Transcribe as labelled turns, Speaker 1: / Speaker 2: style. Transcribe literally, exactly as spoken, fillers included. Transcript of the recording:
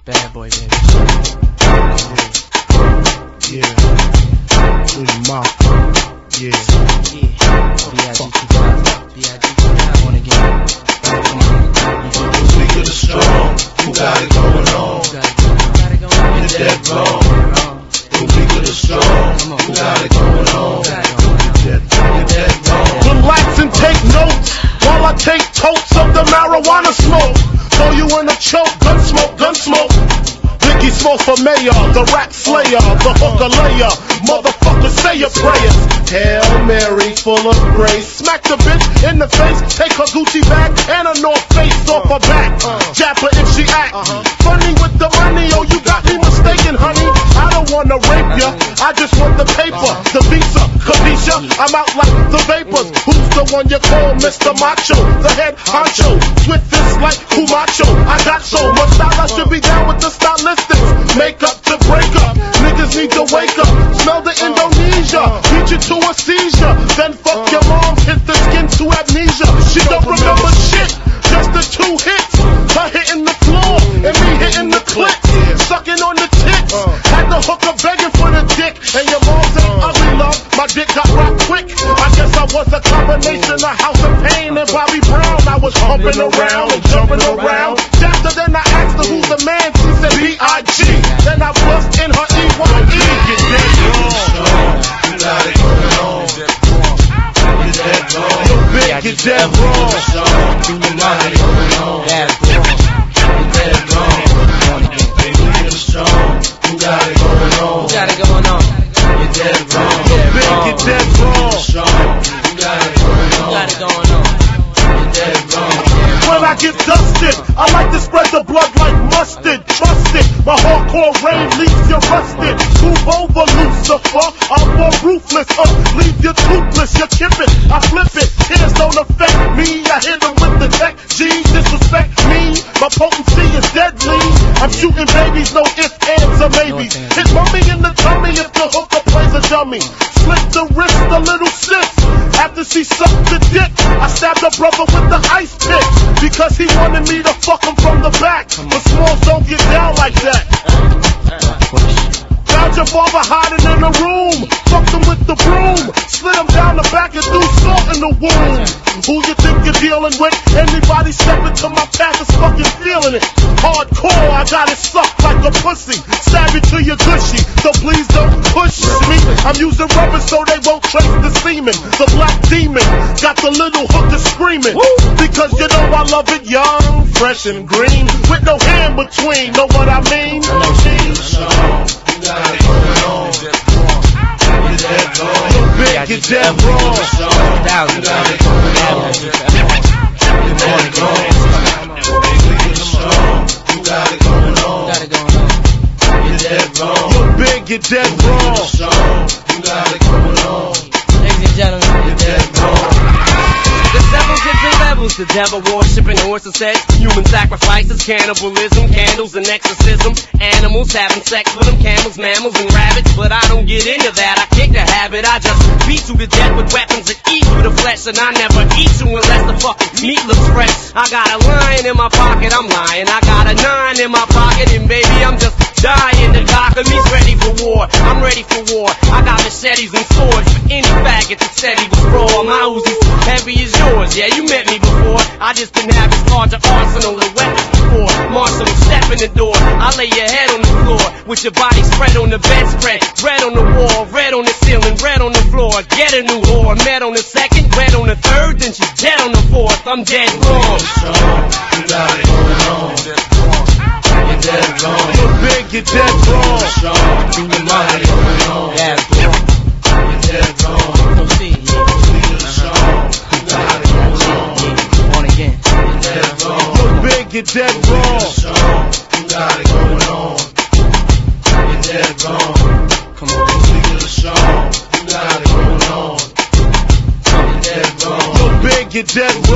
Speaker 1: Bad boy, baby.
Speaker 2: Yeah. Do your mouth. Yeah.
Speaker 1: Yeah. B I G two B I G two One again.
Speaker 3: Speak of the strong, who got it going on? You're dead wrong. Speak of the strong, who got it going on? You're dead wrong.
Speaker 2: Relax and take notes while I take totes of the marijuana smoke. Throw you in a choke, gun smoke, gun smoke. Biggie Smoke for mayor, the rap slayer, the hooker layer. Motherfucker, say your prayers. Hail Mary, full of grace. Smack the bitch in the face. Take her Gucci bag and a North Face off her back. Jab her if she act funny with the money. Oh, you got me mistaken, honey. I don't wanna rape ya. I just want the paper, the visa, Khadisha. I'm out like the vapors. Who's the one you call Mister Macho? The head honcho. With this like Kumacho. I got so much style, I should be down with the stylistics. Make up to break up. Niggas need to wake up. Smell the Indonesia. Beat you to a seizure. Then fuck your mom. Hit the skin to amnesia. She don't remember shit. Just the two hits. Her hitting the floor and me hitting the clip. Sucking on the tits. Had the hooker begging for the dick. And your mom said, ugly love. My dick got rocked quick. I guess I was a combination of House of Pain and Bobby Brown. I was pumping around and jumping around. After then I asked her who's the man. She said B I G. Then I bust in her E Y E. Get dead wrong.
Speaker 3: You got it going on. You're dead wrong.
Speaker 2: You're big, you're dead wrong.
Speaker 3: You got it going on.
Speaker 1: That's wrong.
Speaker 3: You're dead wrong. Baby, you're strong. You got it going on.
Speaker 1: Got it going on.
Speaker 3: You're dead wrong.
Speaker 2: You're big, you're dead wrong.
Speaker 3: Strong. You got it going on.
Speaker 1: Got it going on.
Speaker 3: You're dead wrong.
Speaker 2: When I get dusted, I like to spread the blood like mustard. Trust it, my hardcore rain leaves you rusted. Move over, Lucifer, I'm more ruthless. Uh, leave you toothless, you kip it, I flip it. Tears don't affect me, I hit them with the tech. G, disrespect me, my potency is deadly. I'm shooting babies, no ifs, ands, or maybes. Hit mommy in the tummy if the hooker plays a dummy. Slip the wrist, a little sis. After she sucked the dick, I stabbed her brother with the ice pick. Because he wanted me to fuck him from the back. But smalls don't get down like that. Found your father hiding in a room. Fucked him with the broom. Slid him down the back and threw salt in the womb. Who you think you're dealing with? Anybody step into my path is fucking feeling it. Hardcore, I got it sucked like a pussy. Stab it to your gushy, so please don't push me. I'm using rubber so they won't trace the semen. The black demon got the little hooker screaming. Because you know I love it young, fresh and green, with no hand between. Know what I mean?
Speaker 3: You're strong. You got it going on. You're dead wrong.
Speaker 2: You're big, you're dead wrong.
Speaker 3: You got it going on. You're dead wrong. Baby, you're strong. You got it going on.
Speaker 1: Got it going on.
Speaker 3: You're dead wrong.
Speaker 2: You're big, you're dead
Speaker 3: You're
Speaker 2: wrong.
Speaker 3: strong. You got it going on.
Speaker 1: Ladies and gentlemen,
Speaker 3: You're dead wrong.
Speaker 4: The devils and the levels, the devil worshiping horses, sex, human sacrifices, cannibalism, candles and exorcism, animals having sex with them, camels, mammals and rabbits. But I don't get into that, I kick the habit. I just beat you to death with weapons and eat you the flesh. And I never eat you unless the fucking meat looks fresh. I got a lion in my pocket, I'm lying. I got a nine in my pocket and baby I'm just dying. The cock of me's ready for war, I'm ready for war. I got machetes and swords for any faggot that said he was raw. My Uzi's heavy as yours, yeah, you met me before. I just didn't have as large an arsenal of weapons before. Marshall, step in the door, I lay your head on the floor with your body spread on the bedspread. Red on the wall, red on the ceiling, red on the floor. Get a new whore, met on the second, red on the third, then she's dead on the fourth. I'm dead wrong.
Speaker 3: You got it going on. You're dead wrong.
Speaker 2: You're big, you're dead wrong.
Speaker 3: You got it going on.
Speaker 1: that's wrong.
Speaker 3: You're dead wrong.
Speaker 1: Don't see it.
Speaker 3: You're strong. You got it going on.
Speaker 1: On again.
Speaker 3: You're dead wrong.
Speaker 2: You're big, you're dead wrong.
Speaker 3: Strong. You got it going on. You're dead wrong.
Speaker 1: Come on.
Speaker 3: You're strong. You got it going on. You're dead wrong.
Speaker 2: You're big, you're dead